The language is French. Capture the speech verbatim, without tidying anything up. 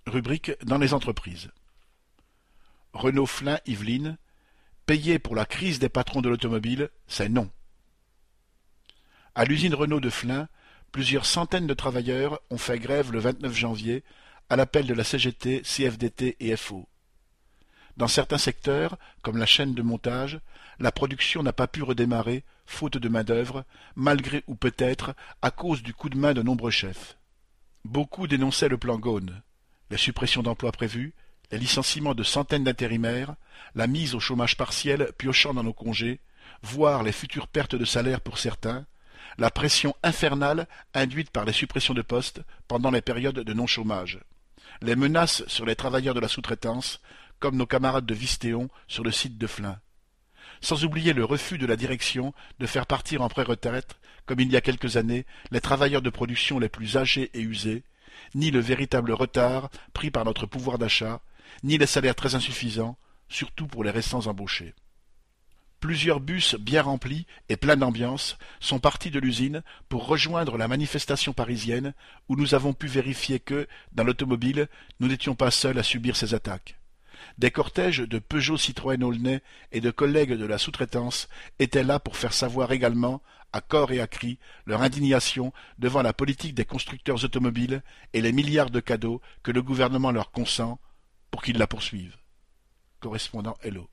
Rubrique dans les entreprises. Renault-Flins Yvelines, payer pour la crise des patrons de l'automobile, c'est non. À l'usine Renault de Flins, plusieurs centaines de travailleurs ont fait grève le vingt-neuf janvier à l'appel de la C G T, C F D T et F O. Dans certains secteurs, comme la chaîne de montage, la production n'a pas pu redémarrer, faute de main-d'œuvre, malgré ou peut-être à cause du coup de main de nombreux chefs. Beaucoup dénonçaient le plan Ghosn, les suppressions d'emplois prévues, les licenciements de centaines d'intérimaires, la mise au chômage partiel piochant dans nos congés, voire les futures pertes de salaire pour certains, la pression infernale induite par les suppressions de postes pendant les périodes de non-chômage, les menaces sur les travailleurs de la sous-traitance, comme nos camarades de Vistéon sur le site de Flins. Sans oublier le refus de la direction de faire partir en pré-retraite, comme il y a quelques années, les travailleurs de production les plus âgés et usés, ni le véritable retard pris par notre pouvoir d'achat, ni les salaires très insuffisants, surtout pour les récents embauchés. Plusieurs bus bien remplis et pleins d'ambiance sont partis de l'usine pour rejoindre la manifestation parisienne où nous avons pu vérifier que, dans l'automobile, nous n'étions pas seuls à subir ces attaques. Des cortèges de Peugeot Citroën Aulnay et de collègues de la sous-traitance étaient là pour faire savoir également, à corps et à cri, leur indignation devant la politique des constructeurs automobiles et les milliards de cadeaux que le gouvernement leur consent pour qu'ils la poursuivent. Correspondant Hello.